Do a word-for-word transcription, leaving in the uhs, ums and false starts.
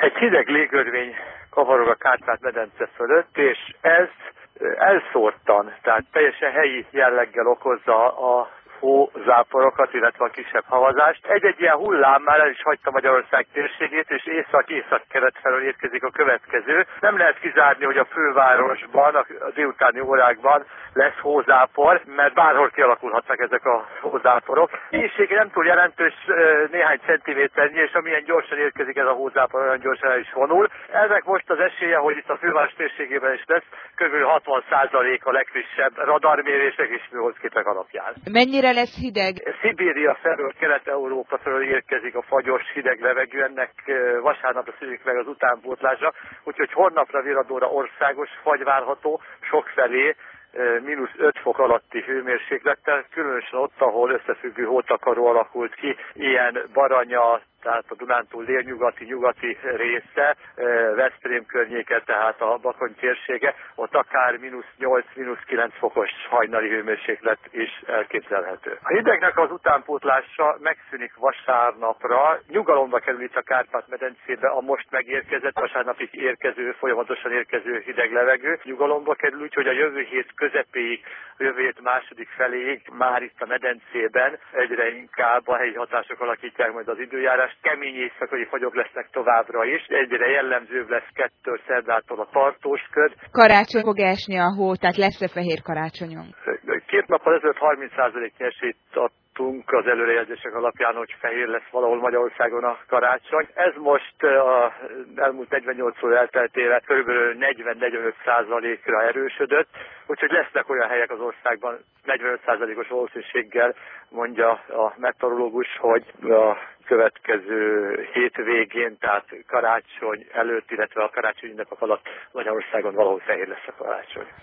Egy hideg légörvény kavarog a Kárpát-medence fölött, és ez elszórtan, tehát teljesen helyi jelleggel okozza a hózáporokat, illetve a kisebb havazást. Egy-egy ilyen hullám már el is hagyta Magyarország térségét, és észak-észak-kelet felől érkezik a következő. Nem lehet kizárni, hogy a fővárosban, a délutáni órákban lesz hózápor, mert bárhol kialakulhatnak ezek a hózáporok. Mélysége nem túl jelentős, néhány centiméternyi, és amilyen gyorsan érkezik ez a hózápor, olyan gyorsan el is vonul. Ennek most az esélye, hogy itt a főváros térségében is lesz, kb. hatvan százalék a legfrissebb radarmérések és műholdképek alapján. Mennyire lesz hideg? Szibéria felől, Kelet-Európa felől érkezik a fagyos hideg levegő, ennek vasárnapra szűnik meg az utánpótlásra, úgyhogy holnapra viradóra országos fagy várható, sokfelé mínusz öt fok alatti hőmérséklettel, különösen ott, ahol összefüggő hótakaró alakult ki, ilyen Baranya, tehát a Dunántúl délnyugati, nyugati része, Veszprém környéke, tehát a Bakony térsége, ott akár mínusz nyolc, mínusz kilenc fokos hajnali hőmérséklet is elképzelhető. A hidegnek az utánpótlása megszűnik vasárnapra, nyugalomba kerül itt a Kárpát-medencébe a most megérkezett, vasárnapig érkező, folyamatosan érkező hideg levegő, nyugalomba kerül, úgyhogy a jövő hét közepéig, a jövő hét második feléig már itt a medencében egyre inkább a helyi hatások alakítják majd az időjárás. Kemény éjszakai fagyok lesznek továbbra is, egyre jellemzőbb lesz kettő szerdától a tartós köd. Karácsony fog esni a hó, tehát lesz-e fehér karácsonyunk? Két nappal ezelőtt harminc százaléknyi esélyt adtunk az előrejelzések alapján, hogy fehér lesz valahol Magyarországon a karácsony. Ez most az elmúlt negyvennyolc óra elteltére kb. negyven-negyvenöt százalékra erősödött, úgyhogy lesznek olyan helyek az országban negyvenöt százalékos valószínűséggel, mondja a meteorológus, hogy a következő hétvégén, tehát karácsony előtt, illetve a karácsony ünnepek alatt Magyarországon valahol fehér lesz a karácsony.